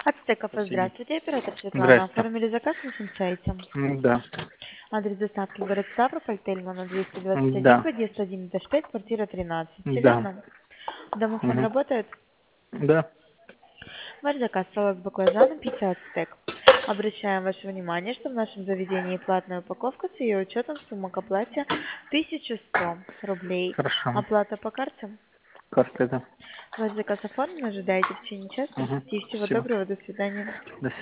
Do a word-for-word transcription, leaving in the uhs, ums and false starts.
Ацтек кафе, Спасибо. здравствуйте, оператор Светлана. Здрасте. Оформили заказ на нашем сайте. М, Да. Адрес доставки город Ставрополь, Тельмана, двести двадцать М, один, Да. подъезд один, этаж пять, квартира тринадцать. Все Да. верно? Домофон Мгм. работает? Да. Ваш заказ салат с баклажаном, пицца Ацтек. Обращаем ваше внимание, что в нашем заведении платная упаковка с ее учетом сумма к оплате тысяча сто рублей. Хорошо. Оплата по карте. Карта, да. Ваш заказ оформлен, ожидайте в течение часа. Мгм. И всего Спасибо. доброго, до свидания. До